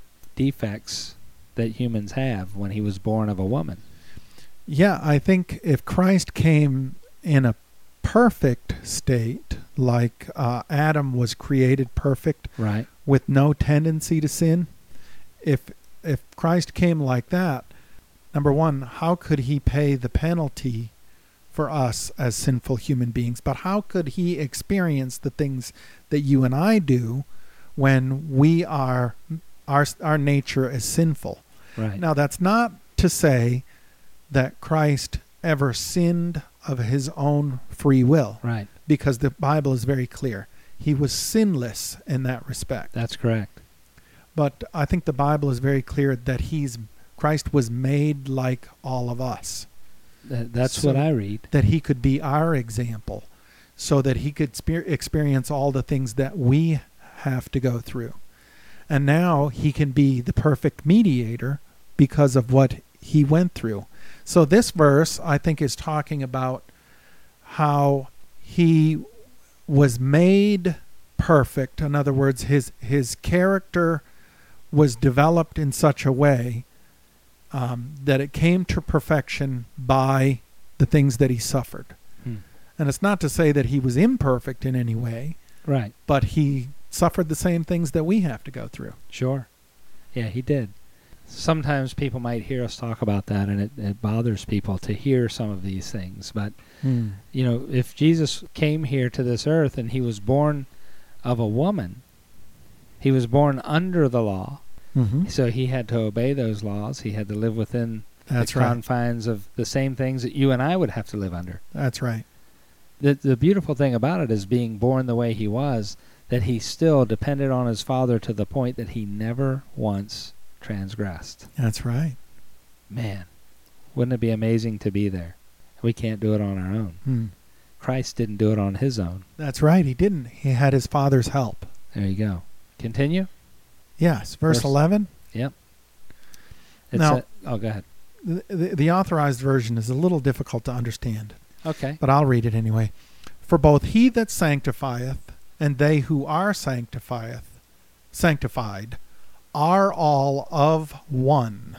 defects that humans have when he was born of a woman. Yeah, I think if Christ came in a perfect state, like uh, Adam was created perfect, Right. with no tendency to sin, if if Christ came like that, number one, how could he pay the penalty for us as sinful human beings? But how could he experience the things that you and I do when we are our our nature is sinful? Right. Now, that's not to say that Christ ever sinned of his own free will, Right. because the Bible is very clear. He was sinless in that respect. That's correct. But I think the Bible is very clear that he's Christ was made like all of us, That, that's So- what I read. that he could be our example, so that he could spe- experience all the things that we have to go through. And now he can be the perfect mediator because of what he went through. So this verse, I think, is talking about how he was made perfect. In other words, his his character was developed in such a way um, that it came to perfection by the things that he suffered. Hmm. And it's not to say that he was imperfect in any way, Right. but he suffered the same things that we have to go through. Sure. Yeah, he did. Sometimes people might hear us talk about that, and it, it bothers people to hear some of these things. But, you know, if Jesus came here to this earth and he was born of a woman, he was born under the law, Mm-hmm. so he had to obey those laws. He had to live within That's the right. confines of the same things that you and I would have to live under. That's right. The, the beautiful thing about it is being born the way he was, that he still depended on his Father to the point that he never once transgressed. That's right. Man, wouldn't it be amazing to be there? We can't do it on our own. Hmm. Christ didn't do it on his own. That's right. He didn't. He had his Father's help. There you go. Continue. Yes. Verse, Verse- eleven. It's Now- a- oh, go ahead. The, the, the authorized version is a little difficult to understand, Okay. but I'll read it anyway. For both he that sanctifieth and they who are sanctifieth, sanctified, are all of one,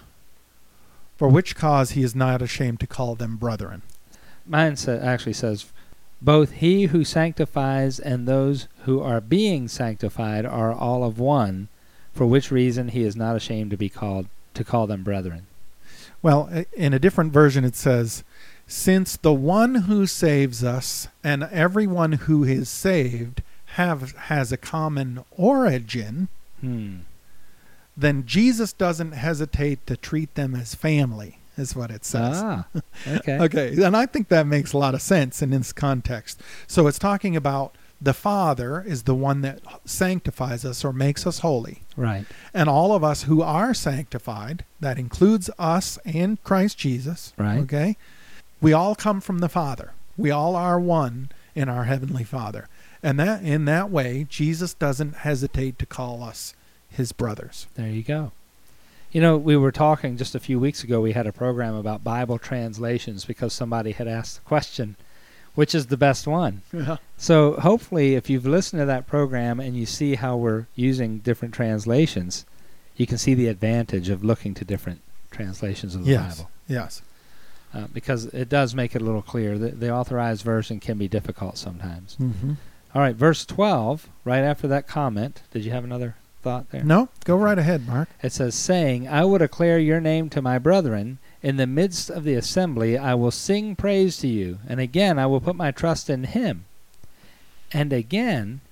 for which cause he is not ashamed to call them brethren. Mine sa- actually says, both he who sanctifies and those who are being sanctified are all of one, for which reason he is not ashamed to be called to call them brethren. Well, i- in a different version it says, since the one who saves us and everyone who is saved have has a common origin, Hmm. then Jesus doesn't hesitate to treat them as family, is what it says. Ah, okay. Okay, and I think that makes a lot of sense in this context. So it's talking about the Father is the one that sanctifies us or makes us holy. Right. And all of us who are sanctified, that includes us and Christ Jesus, Right. okay? We all come from the Father. We all are one in our Heavenly Father. And that in that way, Jesus doesn't hesitate to call us his brothers. There you go. You know, we were talking just a few weeks ago, we had a program about Bible translations because somebody had asked the question, which is the best one? Yeah. So hopefully if you've listened to that program and you see how we're using different translations, you can see the advantage of looking to different translations of the Yes. Bible. Yes. Uh, because it does make it a little clear. The, the authorized version can be difficult sometimes. Mm-hmm. All right, verse twelve, right after that comment, did you have another thought there? No, go right ahead, Mark. It says, saying, I will declare your name to my brethren. In the midst of the assembly I will sing praise to you. And again I will put my trust in him. And again,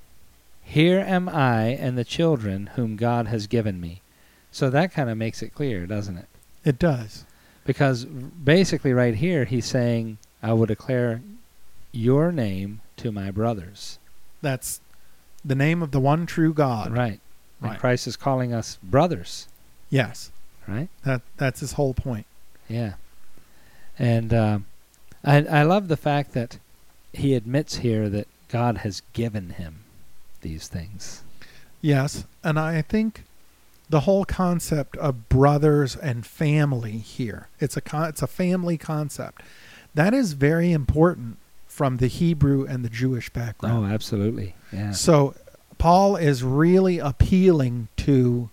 here am I and the children whom God has given me. So that kind of makes it clear, doesn't it? It does. Because basically right here he's saying, I will declare your name to my brothers. That's the name of the one true God. Right. And Right. Christ is calling us brothers. Yes. Right? That that's his whole point. Yeah. And um, I, I love the fact that he admits here that God has given him these things. Yes, and I think the whole concept of brothers and family here, it's a con- it's a family concept. That is very important from the Hebrew and the Jewish background. Oh, absolutely. Yeah. So Paul is really appealing to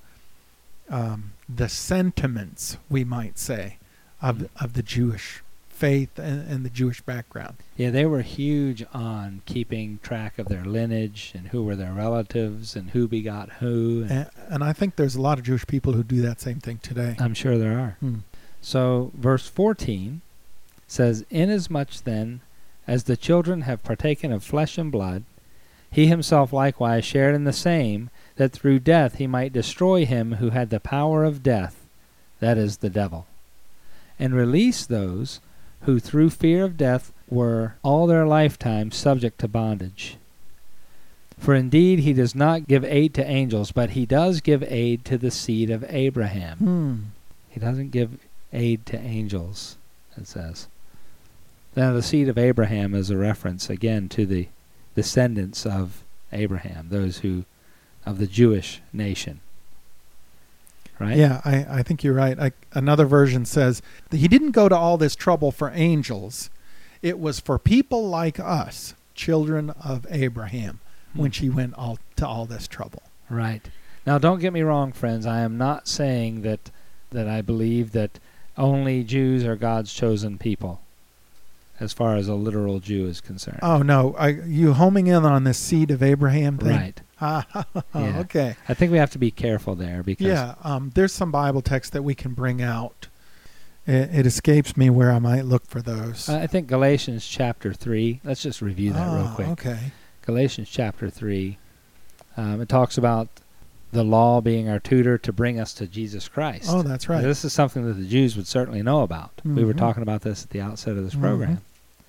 um, the sentiments, we might say, of of the Jewish faith and, and the Jewish background. Yeah, they were huge on keeping track of their lineage and who were their relatives and who begot who. And And, and I think there's a lot of Jewish people who do that same thing today. I'm sure there are. Hmm. So verse fourteen says, inasmuch then as the children have partaken of flesh and blood, he himself likewise shared in the same, that through death he might destroy him who had the power of death, that is, the devil, and release those who through fear of death were all their lifetime subject to bondage. For indeed he does not give aid to angels, but he does give aid to the seed of Abraham. Hmm. He doesn't give aid to angels, it says. Now the seed of Abraham is a reference, again, to the descendants of Abraham, those who, of the Jewish nation. Right? Yeah, I, I think you're right. I, another version says that he didn't go to all this trouble for angels. It was for people like us, children of Abraham, Hmm. when she went all to all this trouble. Right. Now don't get me wrong, friends. I am not saying that that I believe that only Jews are God's chosen people, as far as a literal Jew is concerned. Oh, no. I, you homing in on this seed of Abraham thing? Right. Ah, Yeah. Okay. I think we have to be careful there because Yeah, um, there's some Bible text that we can bring out. It, it escapes me where I might look for those. I think Galatians chapter three, let's just review that real Ah, quick. Okay. Galatians chapter three, um, it talks about the law being our tutor to bring us to Jesus Christ. Oh, that's Now, right. this is something that the Jews would certainly know about. We were Mhm. talking about this at the outset of this Mhm. program.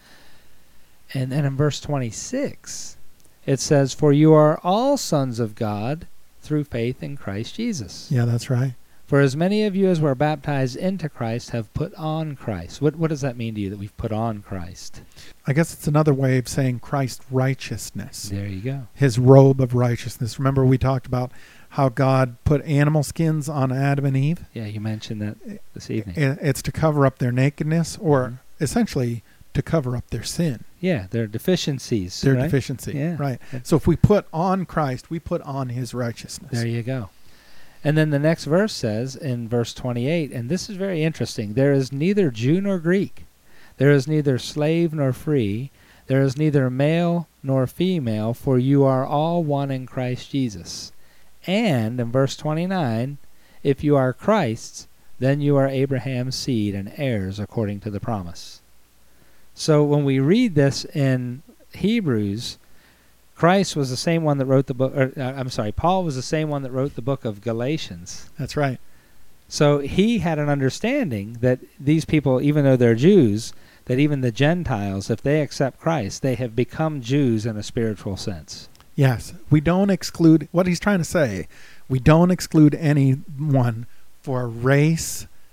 And then in verse twenty-six, it says, for you are all sons of God through faith in Christ Jesus. Yeah, that's right. For as many of you as were baptized into Christ have put on Christ. What, what does that mean to you, that we've put on Christ? I guess it's another way of saying Christ's righteousness. There you go. His robe of righteousness. Remember we talked about how God put animal skins on Adam and Eve? Yeah, you mentioned that this evening. I- It's to cover up their nakedness, or Mhm. essentially to cover up their sin, Yeah, their deficiencies. their right? deficiency. Yeah. Right. Yeah. So if we put on Christ, we put on his righteousness. There you go. And then the next verse says in verse twenty-eight, and this is very interesting, there is neither Jew nor Greek, there is neither slave nor free, there is neither male nor female, for you are all one in Christ Jesus. And in verse twenty-nine, if you are Christ's, then you are Abraham's seed and heirs according to the promise. So when we read this in Hebrews, Christ was the same one that wrote the book, or, uh, I'm sorry, Paul was the same one that wrote the book of Galatians. That's right. So he had an understanding that these people, even though they're Jews, that even the Gentiles, if they accept Christ, they have become Jews in a spiritual sense. Yes. We don't exclude, what he's trying to say, we don't exclude anyone for race,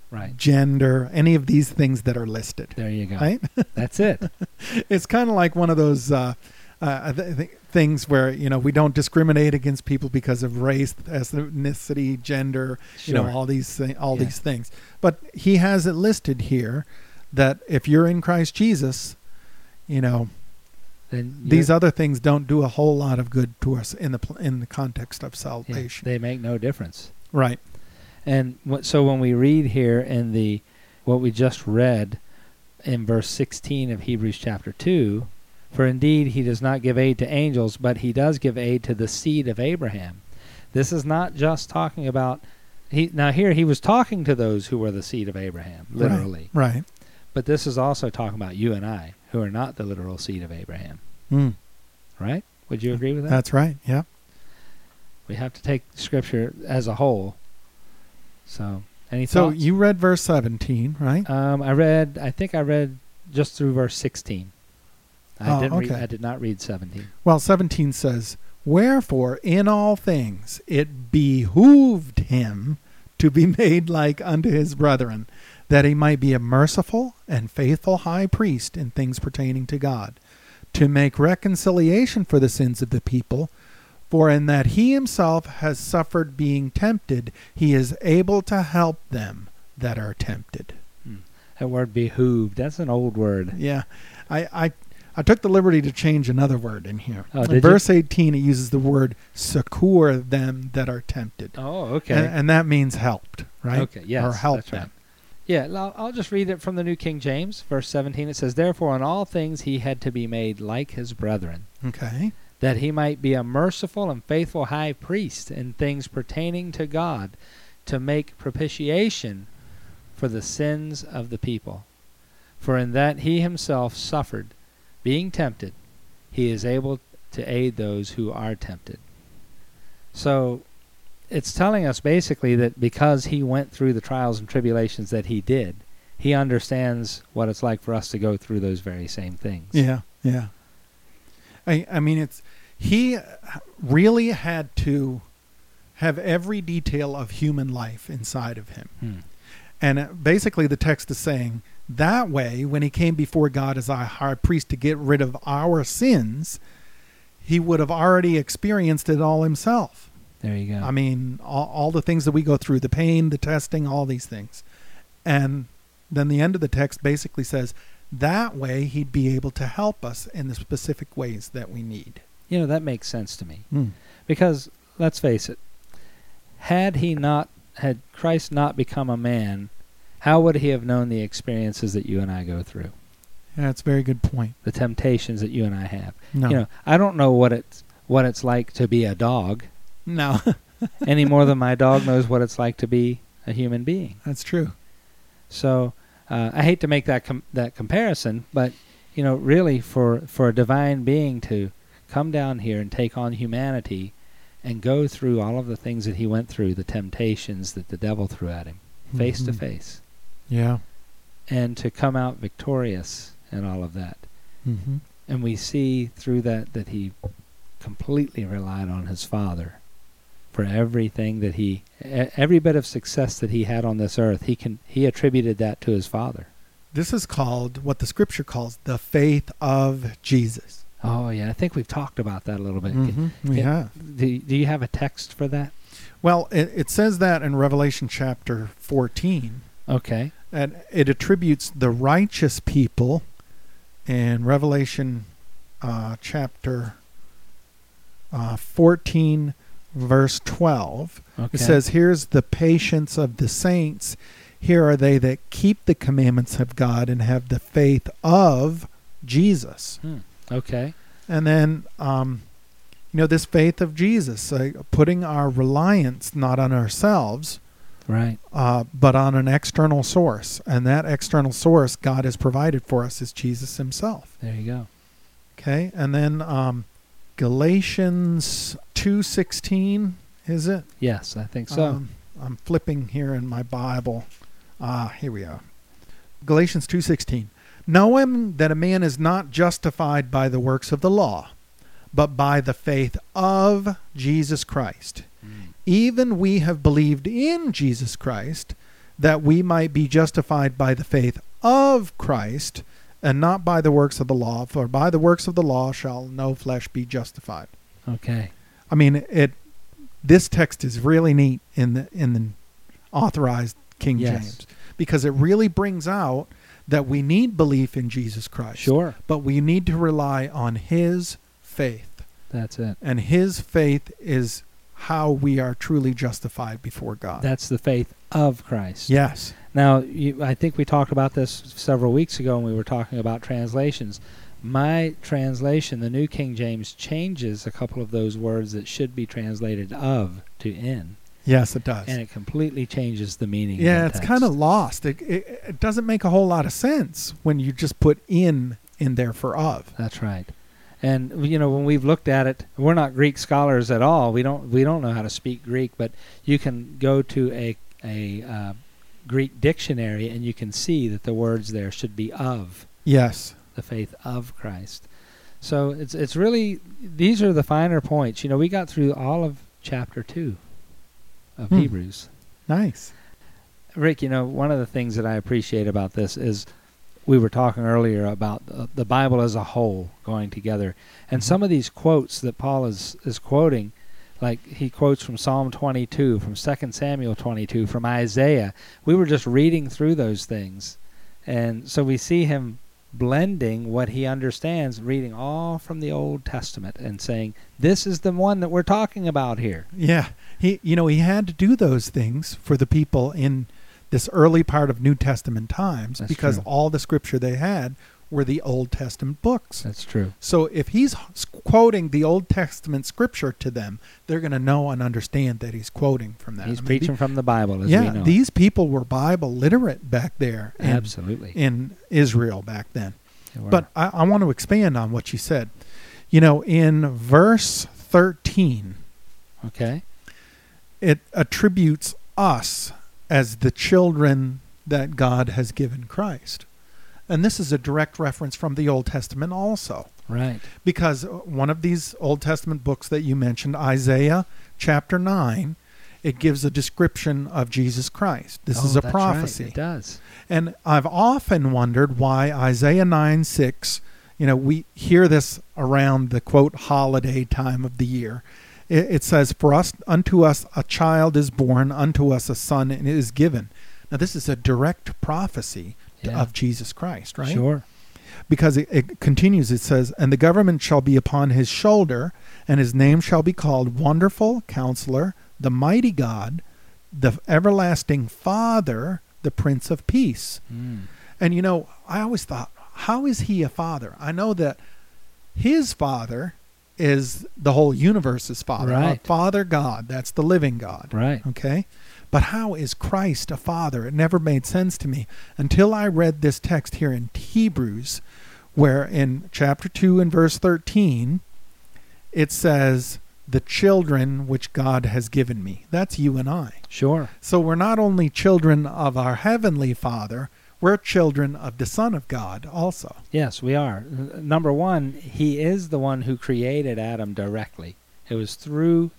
right. gender, any of these things that are listed. There you go. Right? That's it. It's kind of like one of those uh, uh, th- th- things where, you know, we don't discriminate against people because of race, ethnicity, gender, Sure. you know, all these thi- all Yeah. these things. But he has it listed here that if you're in Christ Jesus, you know, Then these you're- other things don't do a whole lot of good to us in the pl- in the context of yeah, salvation. they make no difference. Right. And what, so when we read here in the what we just read in verse sixteen of Hebrews chapter two, for indeed he does not give aid to angels, but he does give aid to the seed of Abraham. This is not just talking about he now here he was talking to those who were the seed of Abraham, literally. Right. Right. But this is also talking about you and I, who are not the literal seed of Abraham. Mm. Right? Would you agree with that? That's right. Yeah. We have to take Scripture as a whole. So, any So thoughts? you read verse seventeen, right? Um, I read. I think I read just through verse sixteen. I Oh, didn't. Read, okay. I did not read seventeen. Well, seventeen says, "Wherefore in all things it behooved him to be made like unto his brethren, that he might be a merciful and faithful high priest in things pertaining to God, to make reconciliation for the sins of the people. For in that he himself has suffered being tempted, he is able to help them that are tempted." That word "behooved." That's an old word. Yeah, I, I, I took the liberty to change another word in here. Oh, in did you? verse eighteen, it uses the word "succor them that are tempted," Oh, okay. and, and that means helped, right? Okay. Yes. or help that's them. right. Yeah. I'll, I'll just read it from the New King James, verse seventeen. It says, "Therefore, in all things he had to be made like his brethren, Okay. that he might be a merciful and faithful high priest in things pertaining to God, to make propitiation for the sins of the people. For in that he himself suffered, being tempted, he is able to aid those who are tempted." So it's telling us basically that because he went through the trials and tribulations that he did, he understands what it's like for us to go through those very same things. Yeah, yeah. I, I mean, it's he really had to have every detail of human life inside of him. Hmm. And uh, basically the text is saying that way, when he came before God as our high priest to get rid of our sins, he would have already experienced it all himself. There you go. I mean, all, all the things that we go through, the pain, the testing, all these things. And then the end of the text basically says that way he'd be able to help us in the specific ways that we need. You know, that makes sense to me. Mm. Because, let's face it, had he not, had Christ not become a man, how would he have known the experiences that you and I go through? Yeah, that's a very good point. The temptations that you and I have. No. You know, I don't know what it's, what it's like to be a dog No. any more than my dog knows what it's like to be a human being. That's true. So, uh, I hate to make that com- that comparison, but, you know, really for, for a divine being to come down here and take on humanity and go through all of the things that he went through, the temptations that the devil threw at him, face to Mhm. face, Yeah. and to come out victorious in all of that. Mm-hmm. And we see through that that he completely relied on his Father for everything that he, e- every bit of success that he had on this earth, he can he attributed that to his Father. This is called what the scripture calls the faith of Jesus. Oh yeah, I think we've talked about that a little bit. Mhm. We can- have. Do, do you have a text for that? Well, it, it says that in Revelation chapter fourteen, Okay. and it attributes the righteous people in Revelation uh, chapter uh, fourteen, verse twelve. Okay. It says, "Here's the patience of the saints. Here are they that keep the commandments of God and have the faith of Jesus." Hmm. Okay. And then, um, you know, this faith of Jesus, uh, putting our reliance not on ourselves, Right. uh, but on an external source. And that external source God has provided for us is Jesus himself. There you go. Okay. And then um, Galatians two sixteen, is it? Yes, I think so. Um, I'm flipping here in my Bible. Ah, here we are. Galatians two sixteen. "Knowing that a man is not justified by the works of the law, but by the faith of Jesus Christ. Mm. Even we have believed in Jesus Christ, that we might be justified by the faith of Christ, and not by the works of the law. For by the works of the law shall no flesh be justified. Okay. I mean, it. This text is really neat in the in the Authorized King Yes. James, because it really brings out that we need belief in Jesus Christ. Sure. But we need to rely on His faith. That's it. And His faith is how we are truly justified before God. That's the faith of Christ. Yes. Now, you, I think we talked about this several weeks ago when we were talking about translations. My translation, the New King James, changes a couple of those words that should be translated of to in. Yes, it does. And it completely changes the meaning yeah, of the it's text. kind of lost. It, it, it doesn't make a whole lot of sense when you just put in in there for of. That's right. And you know, when we've looked at it, we're not Greek scholars at all. We don't we don't know how to speak Greek, but you can go to a a uh, Greek dictionary and you can see that the words there should be of Yes. the faith of Christ. So it's it's really, these are the finer points. You know, we got through all of chapter two of Hmm. Hebrews. Nice. Rick, you know, one of the things that I appreciate about this is we were talking earlier about the, the Bible as a whole going together. And Mhm. some of these quotes that Paul is, is quoting, like he quotes from Psalm twenty-two, from Second Samuel twenty-two, from Isaiah. We were just reading through those things. And so we see him blending what he understands, reading all from the Old Testament and saying, this is the one that we're talking about here. Yeah. He you know, he had to do those things for the people in this early part of New Testament times, That's because true. all the scripture they had were the Old Testament books. That's true. So if he's h- quoting the Old Testament scripture to them, they're going to know and understand that he's quoting from that. He's I mean, preaching from the Bible, as yeah, we know. these people were Bible literate back there in, Absolutely. in Israel back then. They were. But I, I want to expand on what you said. You know, in verse thirteen, Okay. it attributes us as the children that God has given Christ. And this is a direct reference from the Old Testament also. Right. Because one of these Old Testament books that you mentioned, Isaiah chapter nine, it gives a description of Jesus Christ. This Oh, is a that's prophecy. Right. It does. And I've often wondered why Isaiah nine six, you know, we hear this around the, quote, holiday time of the year. It, it says, for us, unto us a child is born, unto us a son is given. Now, this is a direct prophecy to- Yeah. of Jesus Christ, right? Sure. Because it, it continues, it says, and the government shall be upon his shoulder, and his name shall be called Wonderful Counselor, the Mighty God, the Everlasting Father, the Prince of Peace. Mm. And you know, I always thought, how is he a father? I know that his father is the whole universe's father. Right. Uh, Father God, that's the living God. Right. Okay? But how is Christ a father? It never made sense to me until I read this text here in Hebrews, where in chapter two and verse thirteen, it says, the children which God has given me. That's you and I. Sure. So we're not only children of our heavenly Father, we're children of the Son of God also. Yes, we are. N- Number one, he is the one who created Adam directly. It was through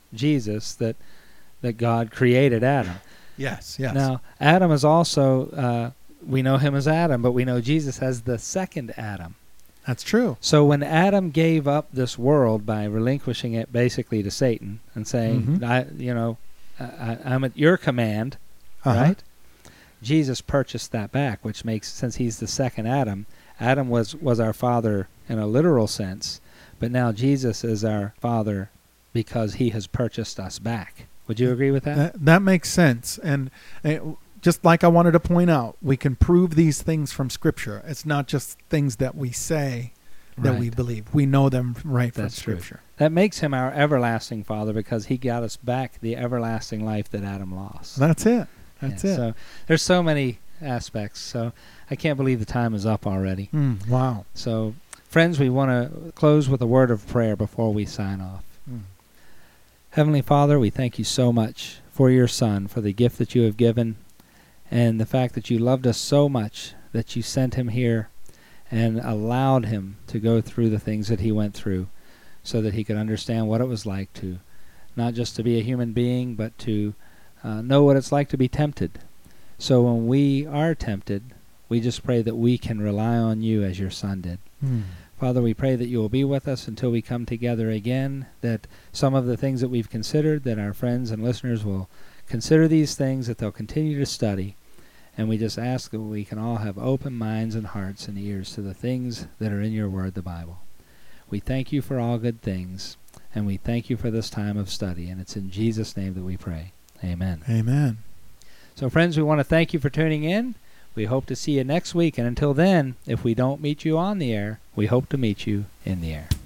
Jesus that that God created Adam. Yes, yes. Now, Adam is also, uh, we know him as Adam, but we know Jesus as the second Adam. That's true. So when Adam gave up this world by relinquishing it basically to Satan and saying, Mhm. I, you know, I, I'm at your command, Uh-huh. right? Jesus purchased that back, which makes, since he's the second Adam, Adam was, was our father in a literal sense, but now Jesus is our father because he has purchased us back. Would you agree with that? That, that makes sense. And uh, just like I wanted to point out, we can prove these things from Scripture. It's not just things that we say that we Right. believe. We know them right from That's true. Scripture. That makes him our everlasting father because he got us back the everlasting life that Adam lost. That's it. That's Yeah, it. So there's so many aspects. So I can't believe the time is up already. Mm, wow. So, friends, we want to close with a word of prayer before we sign off. Mm. Heavenly Father, we thank you so much for your Son, for the gift that you have given, and the fact that you loved us so much that you sent him here and allowed him to go through the things that he went through so that he could understand what it was like to, not just to be a human being, but to uh, know what it's like to be tempted. So when we are tempted, we just pray that we can rely on you as your Son did. Mm. Father, we pray that you will be with us until we come together again, that some of the things that we've considered, that our friends and listeners will consider these things, that they'll continue to study. And we just ask that we can all have open minds and hearts and ears to the things that are in your word, the Bible. We thank you for all good things, and we thank you for this time of study. And it's in Jesus' name that we pray. Amen. Amen. So, friends, we want to thank you for tuning in. We hope to see you next week. And until then, if we don't meet you on the air, we hope to meet you in the air.